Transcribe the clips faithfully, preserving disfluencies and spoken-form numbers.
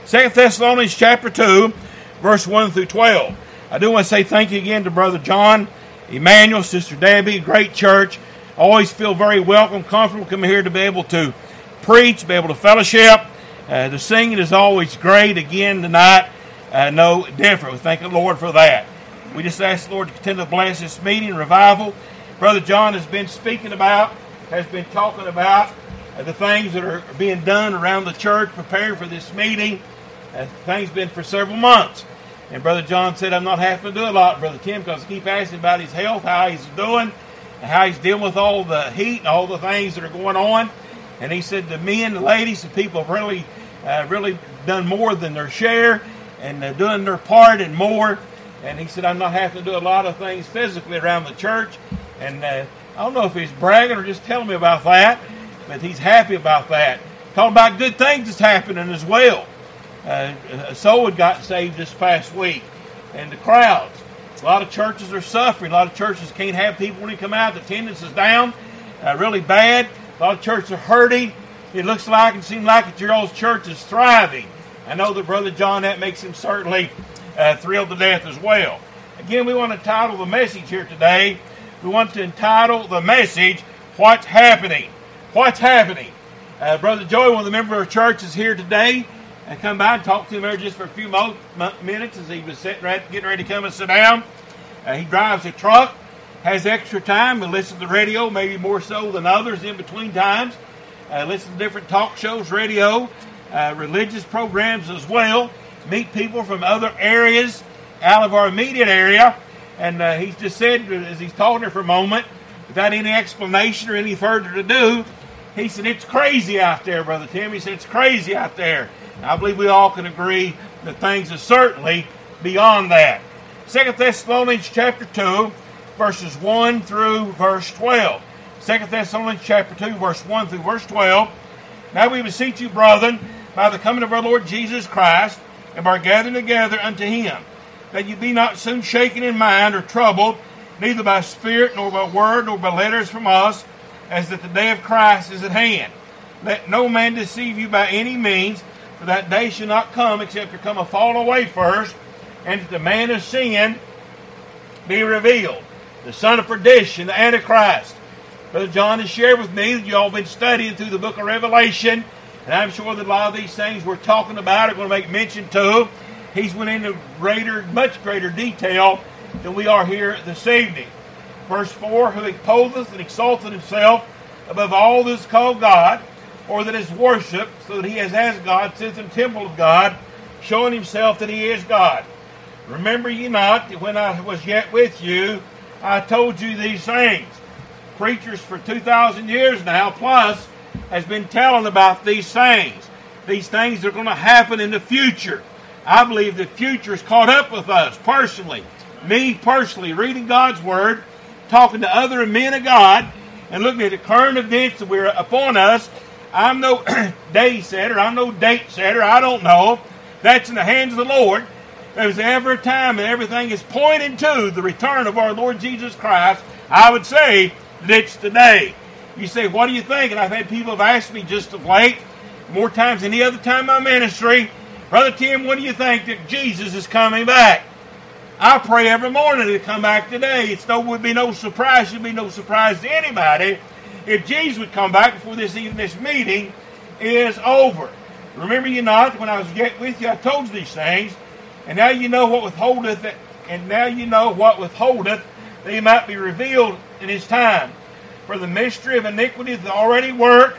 Second Thessalonians chapter two, verse one through twelve. I do want to say thank you again to Brother John, Emmanuel, Sister Debbie, great church. I always feel very welcome, comfortable coming here to be able to preach, be able to fellowship. Uh, the singing is always great. Again tonight, uh, no different. We thank the Lord for that. We just ask the Lord to continue to bless this meeting, revival. Brother John has been speaking about, has been talking about uh, the things that are being done around the church, preparing for this meeting. Uh, things been for several months. And Brother John said, I'm not having to do a lot, Brother Tim, because I keep asking about his health, how he's doing, and how he's dealing with all the heat and all the things that are going on. And he said the men, the ladies, the people have really, uh, really done more than their share, and uh, doing their part and more. And he said, I'm not having to do a lot of things physically around the church. And uh, I don't know if he's bragging or just telling me about that, but he's happy about that. Talking about good things that's happening as well. Uh, a soul had gotten saved this past week. And the crowds. A lot of churches are suffering. A lot of churches can't have people when they come out. The attendance is down uh, really bad. A lot of churches are hurting. It looks like and seems like that your old church is thriving. I know that Brother John, that makes him certainly uh, thrilled to death as well. Again, we want to title the message here today. We want to entitle the message, What's Happening? What's Happening? Uh, Brother Joey, one of the members of our church, is here today. I come by and talk to him there just for a few mo- minutes as he was sitting right, getting ready to come and sit down. Uh, he drives a truck, has extra time to listen to the radio, maybe more so than others in between times. Uh, listen to different talk shows, radio, uh, religious programs as well. Meet people from other areas out of our immediate area. And uh, he's just said, as he's talking there for a moment, without any explanation or any further to do, he said, it's crazy out there, Brother Tim. He said, it's crazy out there. I believe we all can agree that things are certainly beyond that. Second Thessalonians chapter two, verses one through verse twelve. Second Thessalonians chapter two, verse one through verse twelve. Now we beseech you, brethren, by the coming of our Lord Jesus Christ, and by gathering together unto him, that you be not soon shaken in mind or troubled, neither by spirit, nor by word, nor by letters from us, as that the day of Christ is at hand. Let no man deceive you by any means, for that day shall not come except there come a fall away first, and that the man of sin be revealed, the son of perdition, the Antichrist. Brother John has shared with me that you all been studying through the book of Revelation, and I'm sure that a lot of these things we're talking about are going to make mention to. He's went into greater, much greater detail than we are here this evening. Verse four, who exposeth and exalteth himself above all that is called God, or that is worshipped, so that he is as God, sits in the temple of God, showing himself that he is God. Remember ye not that when I was yet with you, I told you these things. Preachers for two thousand years now, plus, has been telling about these things. These things are going to happen in the future. I believe the future is caught up with us personally. Me personally, reading God's Word, talking to other men of God, and looking at the current events that we're upon us. I'm no day setter. I'm no date setter. I don't know. That's in the hands of the Lord. There's ever a time and everything is pointing to the return of our Lord Jesus Christ. I would say that it's today. You say, what do you think? And I've had people have asked me just of late, more times than any other time in my ministry, Brother Tim, what do you think that Jesus is coming back? I pray every morning to come back today. It's no would be no surprise. It would be no surprise to anybody if Jesus would come back before this even this meeting is over. Remember you not, when I was yet with you, I told you these things, and now you know what withholdeth, and now you know what withholdeth, that he might be revealed in his time. For the mystery of iniquity doth already work.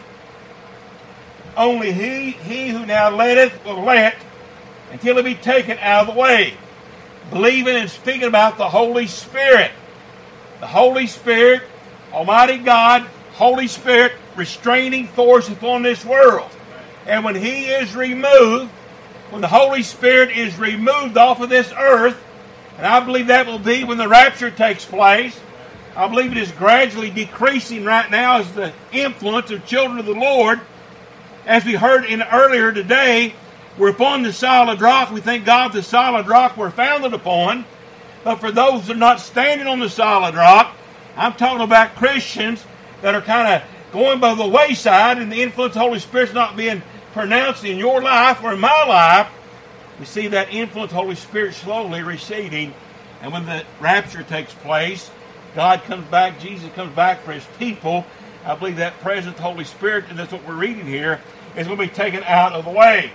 Only he, he who now letteth will let, until it be taken out of the way. Believing and speaking about the Holy Spirit. The Holy Spirit, Almighty God, Holy Spirit, restraining force upon this world. And when he is removed, when the Holy Spirit is removed off of this earth, and I believe that will be when the rapture takes place, I believe it is gradually decreasing right now as the influence of children of the Lord. As we heard in earlier today, we're upon the solid rock. We thank God the solid rock we're founded upon. But for those that are not standing on the solid rock, I'm talking about Christians that are kind of going by the wayside, and the influence of the Holy Spirit's not being pronounced in your life or in my life, we see that influence, Holy Spirit slowly receding. And when the rapture takes place, God comes back, Jesus comes back for his people. I believe that present Holy Spirit, and that's what we're reading here, is going to be taken out of the way.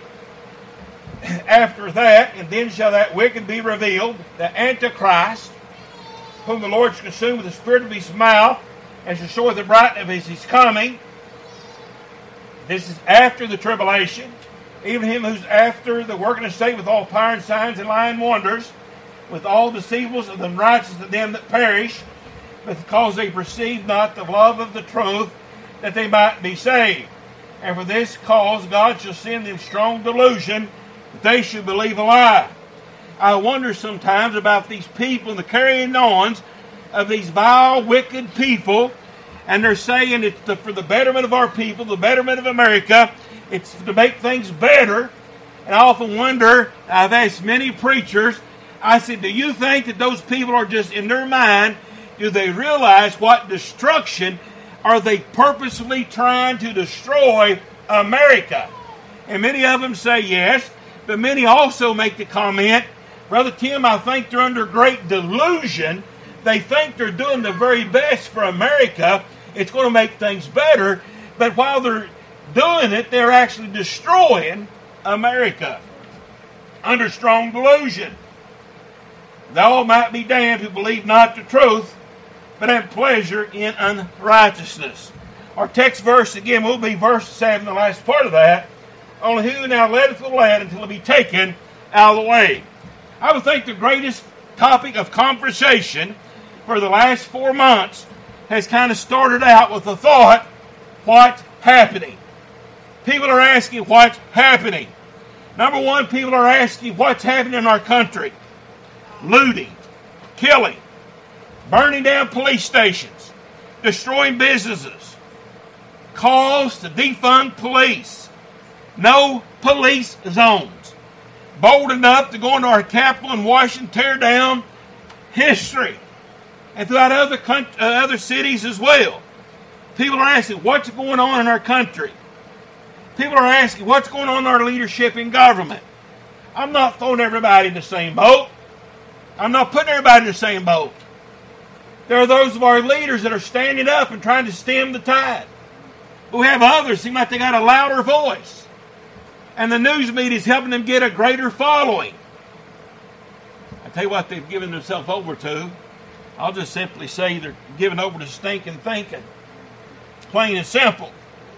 After that, and then shall that wicked be revealed, the Antichrist, whom the Lord shall consume with the spirit of his mouth, and shall show the brightness of his, his coming. This is after the tribulation. Even him who's after the working of Satan with all power and signs and lying wonders, with all deceivableness of the unrighteous of them that perish, because they perceive not the love of the truth, that they might be saved. And for this cause God shall send them strong delusion, that they should believe a lie. I wonder sometimes about these people and the carrying on of these vile, wicked people, and they're saying it's the, for the betterment of our people, the betterment of America, it's to make things better. And I often wonder, I've asked many preachers, I said, do you think that those people are just in their mind, do they realize what destruction are they purposely trying to destroy America? And many of them say yes, but many also make the comment, Brother Tim, I think they're under great delusion. They think they're doing the very best for America. It's going to make things better. But while they're doing it, they're actually destroying America under strong delusion. They all might be damned who believe not the truth, but have pleasure in unrighteousness. Our text verse again will be verse seven, the last part of that. Only who now letteth the lad until it be taken out of the way. I would think the greatest topic of conversation for the last four months has kind of started out with the thought, what's happening? People are asking what's happening. Number one, people are asking what's happening in our country. Looting, killing, burning down police stations, destroying businesses, calls to defund police, no police zones. Bold enough to go into our capital in Washington, tear down history, and throughout other country, uh, other cities as well. People are asking what's going on in our country. People are asking what's going on in our leadership in government. I'm not throwing everybody in the same boat. I'm not putting everybody in the same boat. There are those of our leaders that are standing up and trying to stem the tide. We have others seem like they got a louder voice. And the news media is helping them get a greater following. I tell you what they've given themselves over to. I'll just simply say they're giving over to stinking thinking. Plain and simple.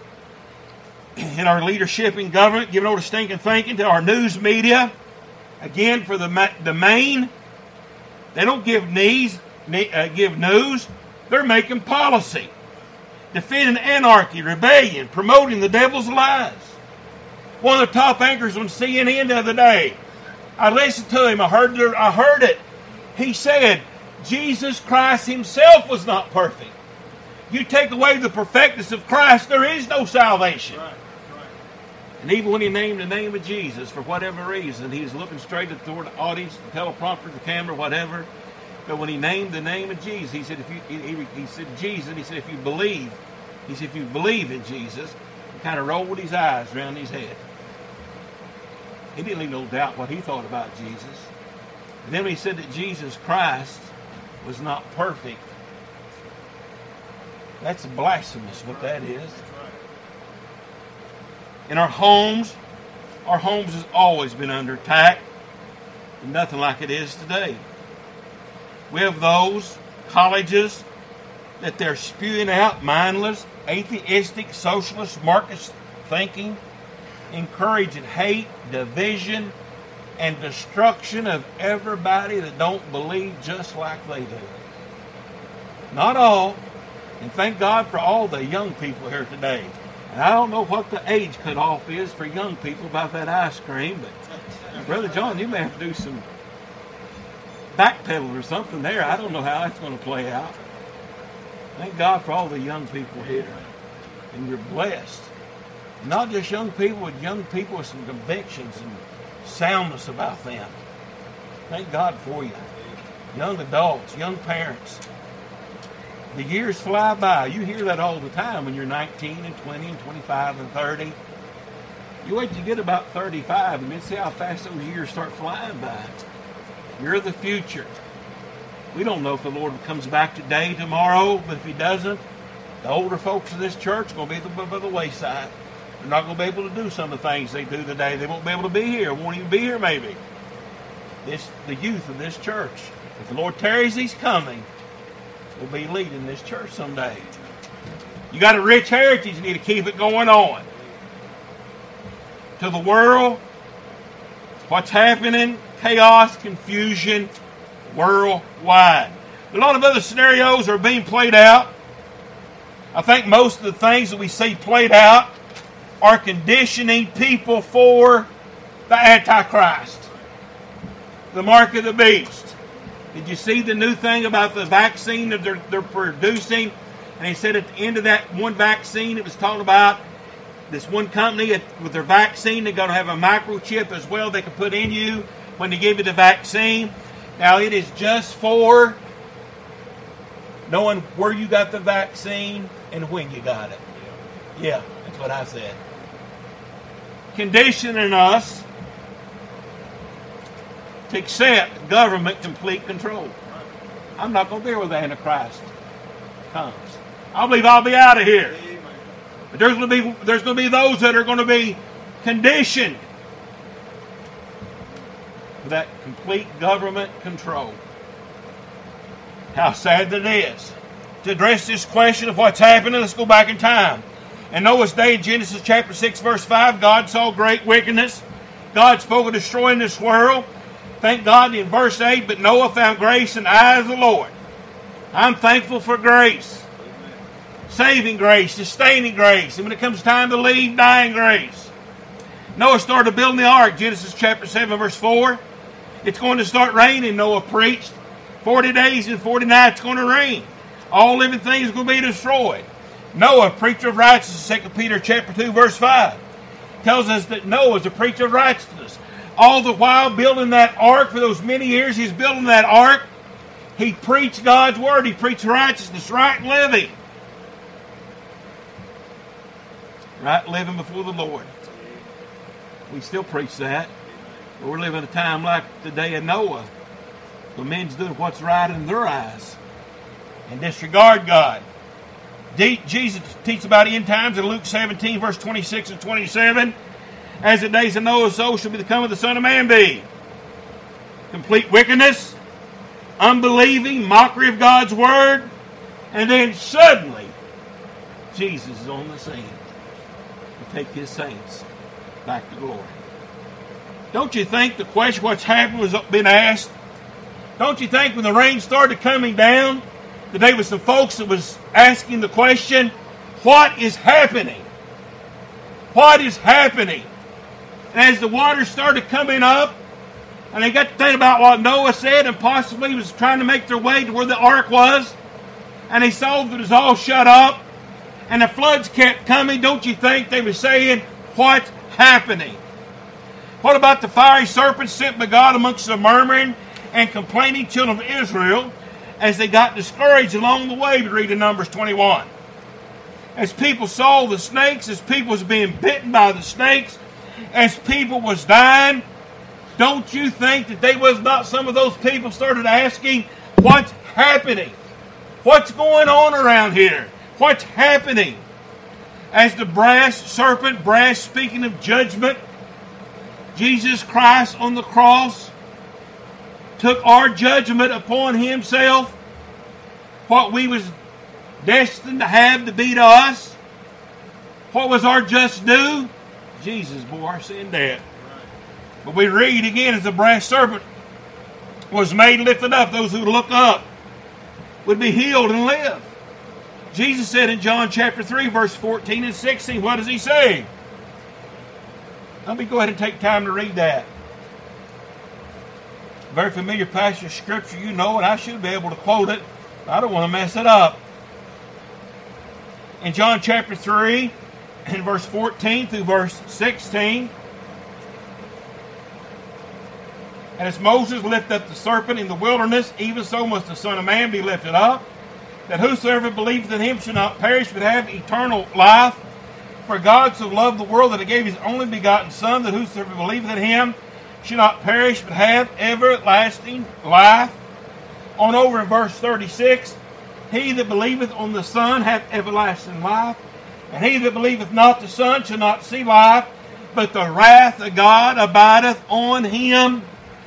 In our leadership in government, giving over to stinking thinking, to our news media. Again, for the, the main, they don't give knees, uh, give news. They're making policy. Defending anarchy, rebellion, promoting the devil's lies. One of the top anchors on C N N the other day, I listened to him, I heard, I heard it. He said, Jesus Christ himself was not perfect. You take away the perfectness of Christ, there is no salvation. Right, right. And even when he named the name of Jesus, for whatever reason, he was looking straight at the audience, the teleprompter, the camera, whatever. But when he named the name of Jesus, he said, if you, he, he said Jesus, he said, if you believe, he said, if you believe in Jesus, he kind of rolled his eyes around his head. He didn't leave no doubt what he thought about Jesus. And then when he said that Jesus Christ was not perfect, that's blasphemous what that is. In our homes, our homes has always been under attack. Nothing like it is today. We have those colleges that they're spewing out mindless, atheistic, socialist, Marxist thinking, encouraging hate, division, and destruction of everybody that don't believe just like they do. Not all. And thank God for all the young people here today. And I don't know what the age cutoff is for young people about that ice cream, but Brother John, you may have to do some backpedal or something there. I don't know how that's going to play out. Thank God for all the young people here. And you're blessed. Not just young people, but young people with some convictions and soundness about them. Thank God for you. Young adults, young parents. The years fly by. You hear that all the time when you're nineteen and twenty and twenty-five and thirty. You wait till you get about thirty-five and then see how fast those years start flying by. You're the future. We don't know if the Lord comes back today, tomorrow, but if He doesn't, the older folks of this church are going to be by the, the wayside. They're not going to be able to do some of the things they do today. They won't be able to be here. Won't even be here maybe. This, the youth of this church. If the Lord tarries, He's coming. Will be leading this church someday. You got a rich heritage. You need to keep it going on. To the world, what's happening, chaos, confusion, worldwide. A lot of other scenarios are being played out. I think most of the things that we see played out are conditioning people for the Antichrist, the mark of the beast. Did you see the new thing about the vaccine that they're, they're producing? And he said at the end of that one vaccine, it was talking about this one company with their vaccine, they're going to have a microchip as well they can put in you when they give you the vaccine. Now, it is just for knowing where you got the vaccine and when you got it. Yeah, that's what I said. Conditioning us to accept government complete control. I'm not going to be here when the Antichrist comes. I believe I'll be out of here. But there's going to be there's going to be those that are going to be conditioned for that complete government control. How sad that is. To address this question of what's happening, let's go back in time. In Noah's day, in Genesis chapter six, verse five, God saw great wickedness. God spoke of destroying this world. Thank God in verse eight, but Noah found grace in the eyes of the Lord. I'm thankful for grace. Saving grace, sustaining grace. And when it comes time to leave, dying grace. Noah started building the ark. Genesis chapter seven, verse four. It's going to start raining, Noah preached. Forty days and forty nights going to rain. All living things are going to be destroyed. Noah, preacher of righteousness, Second Peter chapter two, verse five, tells us that Noah is a preacher of righteousness. All the while building that ark, for those many years he's building that ark, he preached God's word. He preached righteousness, right living. Right living before the Lord. We still preach that. But we're living a time like the day of Noah. The men's doing what's right in their eyes. And disregard God. Jesus teaches about end times in Luke seventeen, verse twenty-six and twenty-seven. As the days of Noah, so shall be the coming of the Son of Man be. Complete wickedness, unbelieving, mockery of God's word, and then suddenly, Jesus is on the scene to take His saints back to glory. Don't you think the question what's happened was been asked? Don't you think when the rain started coming down, that there was some folks that was asking the question, what is happening? What is happening? And as the water started coming up, and they got to think about what Noah said, and possibly was trying to make their way to where the ark was, and they saw that it was all shut up, and the floods kept coming, don't you think they were saying, what's happening? What about the fiery serpents sent by God amongst the murmuring and complaining children of Israel, as they got discouraged along the way? We read in Numbers twenty-one. As people saw the snakes, as people was being bitten by the snakes, as people was dying, don't you think that they was not some of those people started asking, what's happening? What's going on around here? What's happening? As the brass serpent, brass speaking of judgment, Jesus Christ on the cross took our judgment upon Himself. What we was destined to have to be to us. What was our just due? Jesus bore our sin debt. But we read again, as the brass serpent was made lifted up, those who look up would be healed and live. Jesus said in John chapter three, verse fourteen and sixteen, what does He say? Let me go ahead and take time to read that. Very familiar passage of Scripture, you know, and I should be able to quote it. I don't want to mess it up. In John chapter three, in verse fourteen through verse sixteen, and as Moses lifted up the serpent in the wilderness, even so must the Son of Man be lifted up, that whosoever believeth in Him shall not perish but have eternal life. For God so loved the world that He gave His only begotten Son, that whosoever believeth in Him should not perish, but have everlasting life. On over in verse thirty-six, He that believeth on the Son hath everlasting life, and he that believeth not the Son shall not see life, but the wrath of God abideth on him.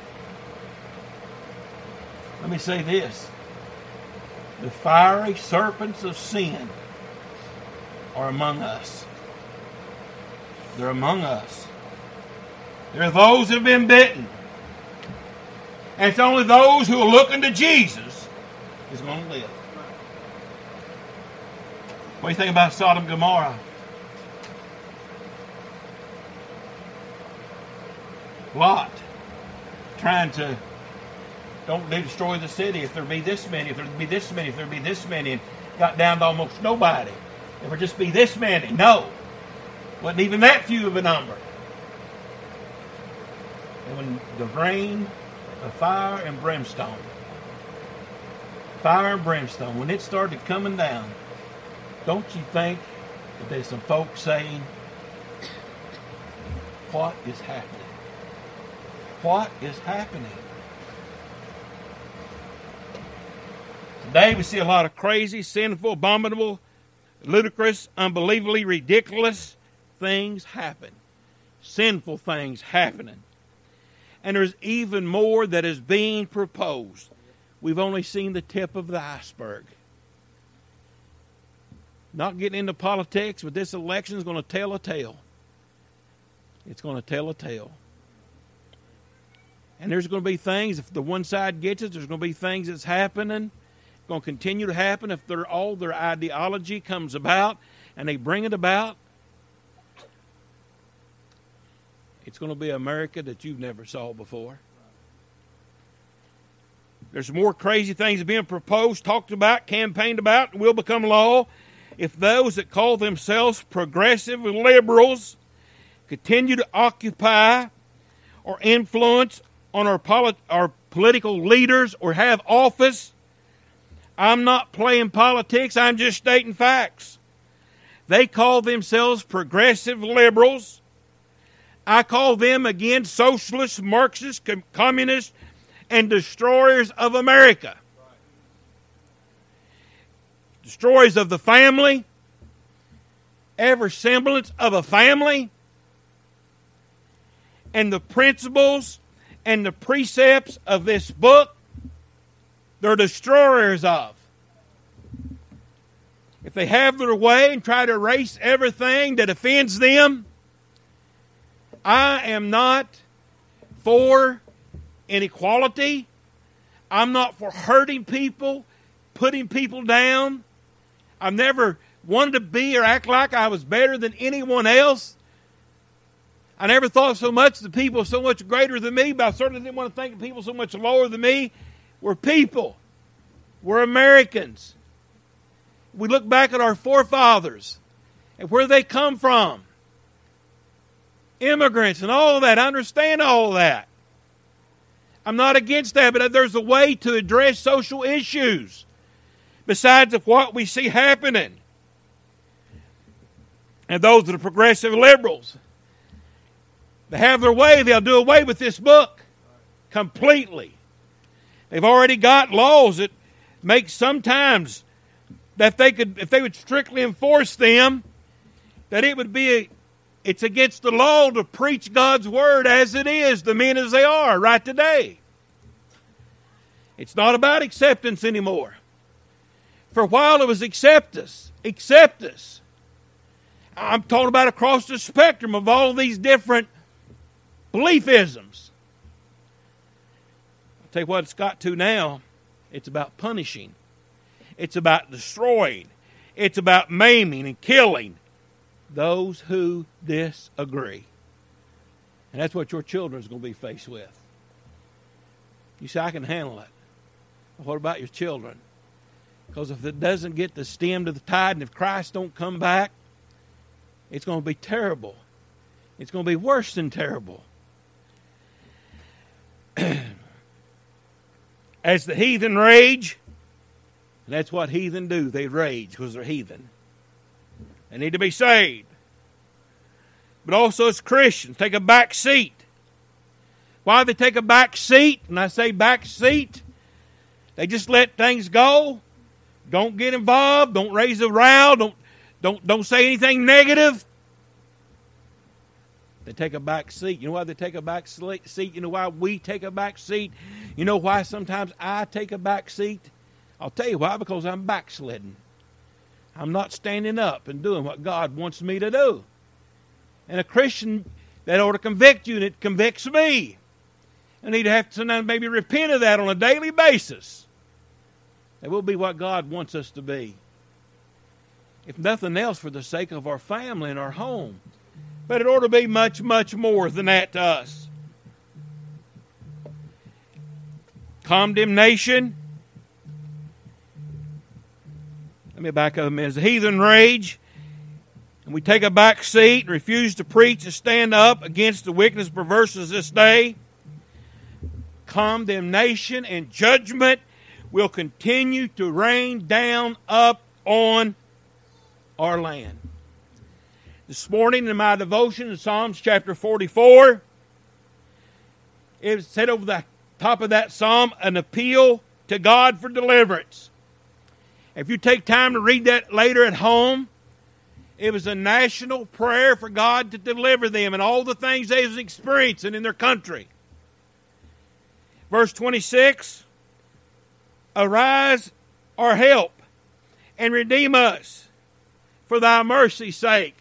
Let me say this. The fiery serpents of sin are among us. They're among us. There are those who have been bitten. And it's only those who are looking to Jesus is going to live. What do you think about Sodom and Gomorrah? Lot trying to don't destroy the city if there be this many, if there be this many, if there be this many, and got down to almost nobody. If there just be this many. No. Wasn't even that few of a number. And when the rain of fire and brimstone, fire and brimstone, when it started coming down, don't you think that there's some folks saying, what is happening? What is happening? Today we see a lot of crazy, sinful, abominable, ludicrous, unbelievably ridiculous things happen. Sinful things happening. And there's even more that is being proposed. We've only seen the tip of the iceberg. Not getting into politics, but this election is going to tell a tale. It's going to tell a tale. And there's going to be things, if the one side gets it, there's going to be things that's happening, going to continue to happen if they're, all their ideology comes about and they bring it about. It's going to be America that you've never saw before. There's more crazy things being proposed, talked about, campaigned about, and will become law if those that call themselves progressive liberals continue to occupy or influence on our, polit- our political leaders or have office. I'm not playing politics, I'm just stating facts. They call themselves progressive liberals. I call them, again, socialists, Marxists, com- communists, and destroyers of America. Destroyers of the family, every semblance of a family, and the principles and the precepts of this book, they're destroyers of. If they have their way and try to erase everything that offends them, I am not for inequality. I'm not for hurting people, putting people down. I've never wanted to be or act like I was better than anyone else. I never thought so much that people so much greater than me, but I certainly didn't want to think of people so much lower than me. We're people. We're Americans. We look back at our forefathers and where they come from. Immigrants and all of that. I understand all of that. I'm not against that, but there's a way to address social issues besides of what we see happening. And those that are progressive liberals, they have their way. They'll do away with this book completely. They've already got laws that make sometimes that if they could, if they would strictly enforce them, that it would be a, it's against the law to preach God's word as it is, the men as they are right today. It's not about acceptance anymore. For a while it was accept us, accept us. I'm talking about across the spectrum of all these different beliefisms. I'll tell you what it's got to now. It's about punishing. It's about destroying. It's about maiming and killing those who disagree. And that's what your children is going to be faced with. You say, I can handle it. Well, what about your children? Because if it doesn't get the stem to the tide, and if Christ don't come back, it's going to be terrible. It's going to be worse than terrible. As the heathen rage, and that's what heathen do. They rage because they're heathen. They need to be saved. but also as Christians, take a back seat. Why do they take a back seat? When I say back seat, they just let things go. Don't get involved. Don't raise a row. Don't, don't, don't say anything negative. They take a back seat. You know why they take a back seat? You know why we take a back seat? You know why sometimes I take a back seat? I'll tell you why. Because I'm backsliding. I'm not standing up and doing what God wants me to do. And a Christian, that ought to convict you, and it convicts me. I need to have to sometimes maybe repent of that on a daily basis. That will be what God wants us to be. If nothing else, for the sake of our family and our home. But it ought to be much, much more than that to us. Condemnation. Let me back up a minute. The heathen rage. And we take a back seat and refuse to preach and stand up against the wickedness and perverseness of this day. Condemnation and judgment will continue to rain down up on our land. This morning in my devotion in Psalms chapter forty-four, it said over the top of that psalm, an appeal to God for deliverance. If you take time to read that later at home, it was a national prayer for God to deliver them and all the things they was experiencing in their country. Verse twenty-six, arise our help and redeem us for thy mercy's sake.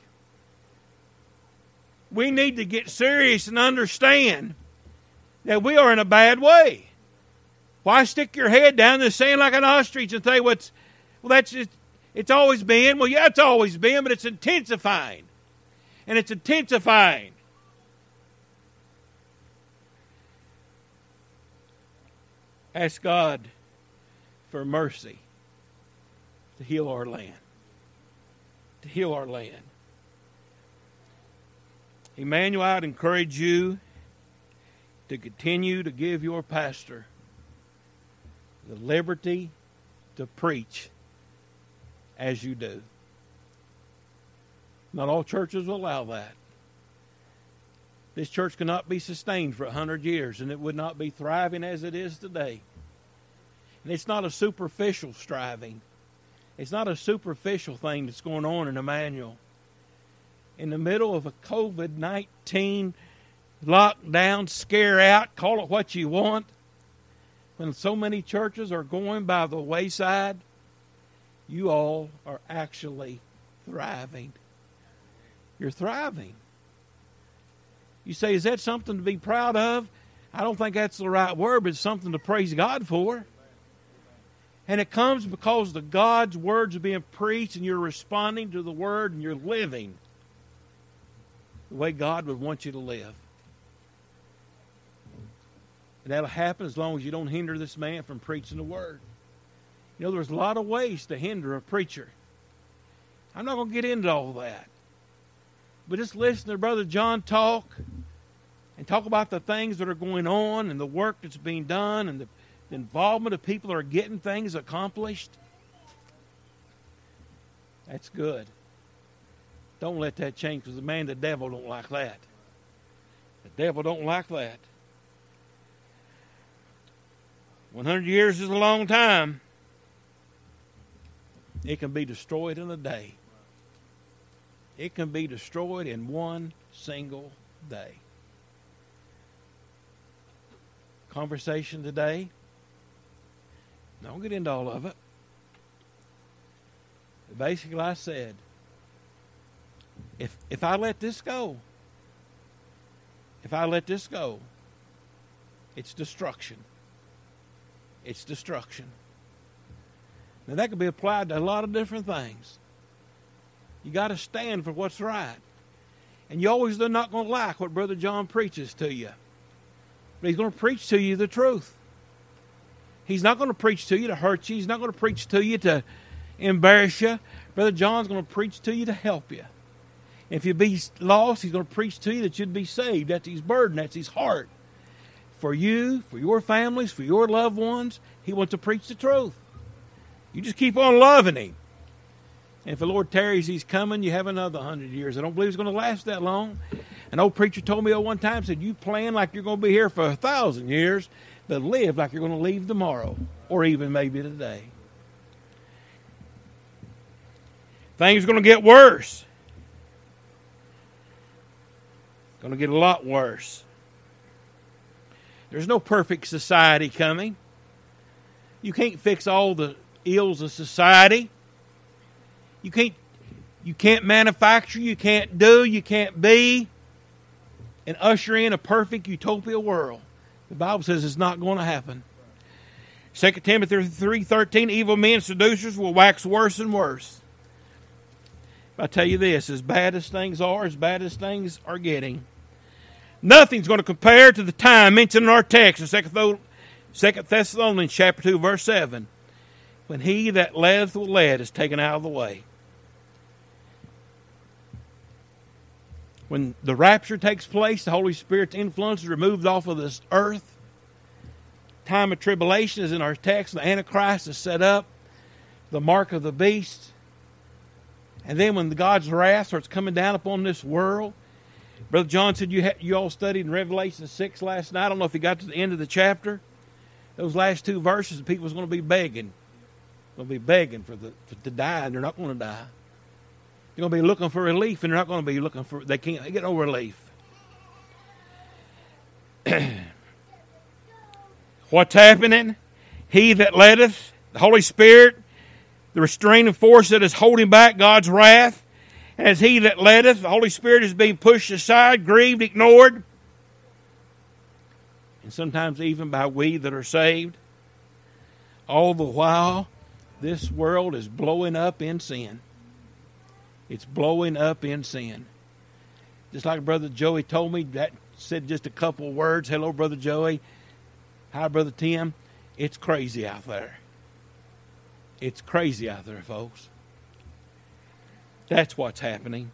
We need to get serious and understand that we are in a bad way. Why stick your head down in the sand like an ostrich and say, what's, well, that's just, it's always been. Well, yeah, it's always been, but it's intensifying. And it's intensifying. Ask God for mercy to heal our land. To heal our land. Emmanuel, I'd encourage you to continue to give your pastor the liberty to preach as you do. Not all churches will allow that. This church cannot be sustained for a hundred years, and it would not be thriving as it is today. And it's not a superficial striving. It's not a superficial thing that's going on in Emmanuel. In the middle of a covid nineteen lockdown, scare out, call it what you want, when so many churches are going by the wayside, you all are actually thriving. You're thriving. You say, is that something to be proud of? I don't think that's the right word, but it's something to praise God for. And it comes because the God's words are being preached and you're responding to the word and you're living the way God would want you to live. And that'll happen as long as you don't hinder this man from preaching the word. You know, there's a lot of ways to hinder a preacher. I'm not going to get into all that. But just listen to Brother John talk and talk about the things that are going on and the work that's being done and the, the involvement of people that are getting things accomplished. That's good. Don't let that change, because the man, the devil, don't like that. The devil don't like that. one hundred years is a long time. It can be destroyed in a day. It can be destroyed in one single day. Conversation today. Don't get into all of it. Basically, I said, if if I let this go, if I let this go, it's destruction. It's destruction. Now, that could be applied to a lot of different things. You got to stand for what's right. And you always are not going to like what Brother John preaches to you. But he's going to preach to you the truth. He's not going to preach to you to hurt you. He's not going to preach to you to embarrass you. Brother John's going to preach to you to help you. If you be lost, he's going to preach to you that you'd be saved. That's his burden. That's his heart. For you, for your families, for your loved ones, he wants to preach the truth. You just keep on loving him. And if the Lord tarries, he's coming, you have another hundred years. I don't believe it's going to last that long. An old preacher told me one time, said, you plan like you're going to be here for a thousand years, but live like you're going to leave tomorrow, or even maybe today. Things are going to get worse. Going to get a lot worse. There's no perfect society coming. You can't fix all the ills of society. You can't, you can't manufacture, you can't do, you can't be, and usher in a perfect utopia world. The Bible says it's not going to happen. Second Timothy three thirteen, evil men, seducers will wax worse and worse. I tell you this, as bad as things are, as bad as things are getting, nothing's going to compare to the time mentioned in our text in Second Thessalonians chapter two, verse seven, when he that leadeth will lead is taken out of the way. When the rapture takes place, the Holy Spirit's influence is removed off of this earth. Time of tribulation is in our text. The Antichrist is set up. The mark of the beast. And then when God's wrath starts coming down upon this world, Brother John said you, ha- you all studied in Revelation six last night. I don't know if you got to the end of the chapter. Those last two verses, the people's going to be begging. Going to be begging for the for, to die, and they're not going to die. They're going to be looking for relief, and they're not going to be looking for, they can't they get no relief. What's happening? He that letteth, the Holy Spirit, the restraining force that is holding back God's wrath, as he that letteth, the Holy Spirit is being pushed aside, grieved, ignored, and sometimes even by we that are saved. All the while, this world is blowing up in sin. It's blowing up in sin. Just like Brother Joey told me, that said just a couple of words. Hello, Brother Joey. Hi, Brother Tim. It's crazy out there. It's crazy out there, folks. That's what's happening.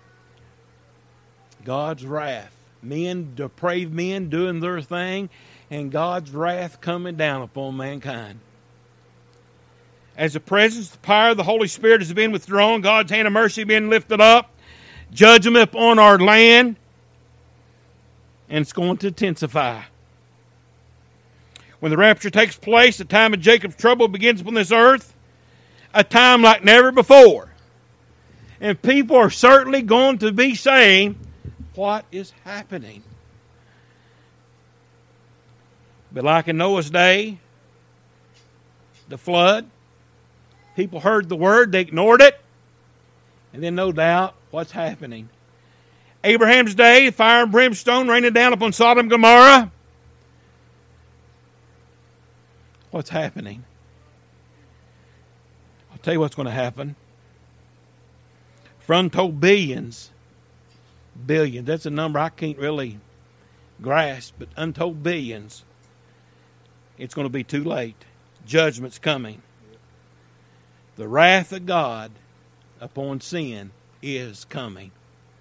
God's wrath. Men, depraved men doing their thing, and God's wrath coming down upon mankind. As the presence, the power of the Holy Spirit has been withdrawn, God's hand of mercy being lifted up, judgment upon our land, and it's going to intensify. When the rapture takes place, the time of Jacob's trouble begins upon this earth, a time like never before. And people are certainly going to be saying, what is happening? But like in Noah's day, the flood, people heard the word, they ignored it, and then no doubt what's happening. Abraham's day, fire and brimstone raining down upon Sodom and Gomorrah. What's happening? I'll tell you what's going to happen. For untold billions, billions, that's a number I can't really grasp, but untold billions, it's going to be too late. Judgment's coming. The wrath of God upon sin is coming.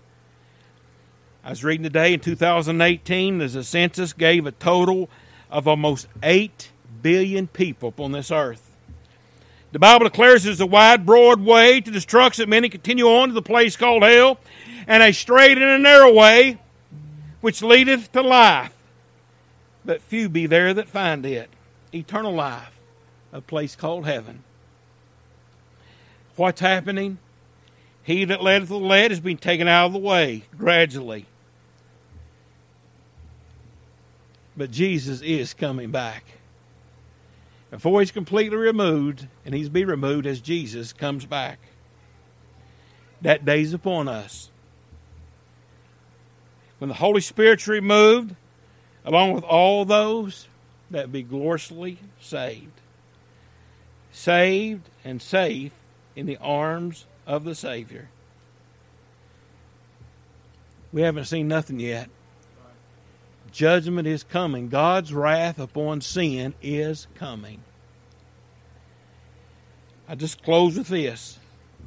I was reading today in two thousand eighteen, as the census gave a total of almost eight billion people upon this earth. The Bible declares there's a wide, broad way to destruction. Many continue on to the place called hell, and a straight and a narrow way which leadeth to life. But few be there that find it. Eternal life, a place called heaven. What's happening? He that letteth the lead is being taken out of the way gradually. But Jesus is coming back. Before he's completely removed, and he's be removed as Jesus comes back. That day's upon us. When the Holy Spirit's removed, along with all those that be gloriously saved. Saved and safe in the arms of the Savior. We haven't seen nothing yet. Judgment is coming. God's wrath upon sin is coming. I just close with this.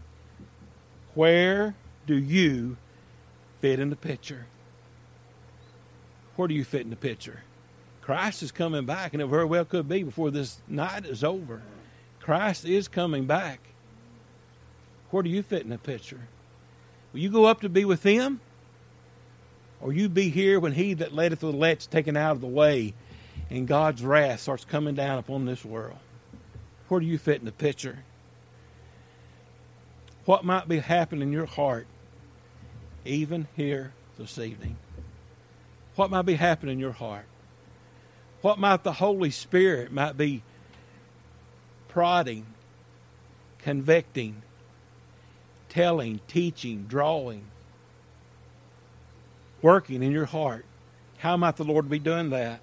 Where do you fit in the picture? Where do you fit in the picture? Christ is coming back, and it very well could be before this night is over. Christ is coming back. Where do you fit in the picture? Will you go up to be with Him? Or you be here when he that letteth the let's taken out of the way and God's wrath starts coming down upon this world. Where do you fit in the picture? What might be happening in your heart even here this evening? What might be happening in your heart? What might the Holy Spirit might be prodding, convicting, telling, teaching, drawing, working in your heart? How might the Lord be doing that?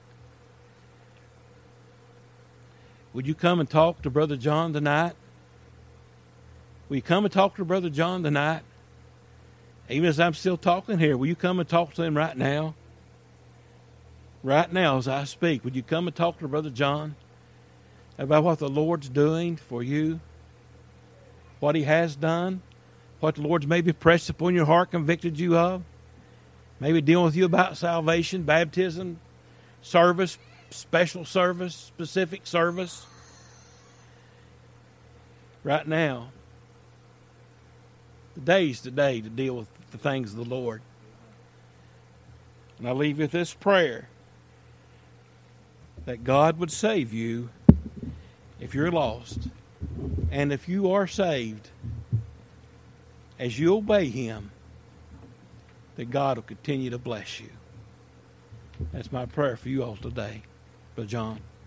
Would you come and talk to Brother John tonight? Will you come and talk to Brother John tonight? Even as I'm still talking here, will you come and talk to him right now? Right now as I speak, would you come and talk to Brother John about what the Lord's doing for you? What he has done? What the Lord's maybe pressed upon your heart, convicted you of? Maybe dealing with you about salvation, baptism, service, special service, specific service. Right now, the day's the day to deal with the things of the Lord. And I leave you with this prayer, that God would save you if you're lost. And if you are saved, as you obey him, that God will continue to bless you. That's my prayer for you all today, Brother John.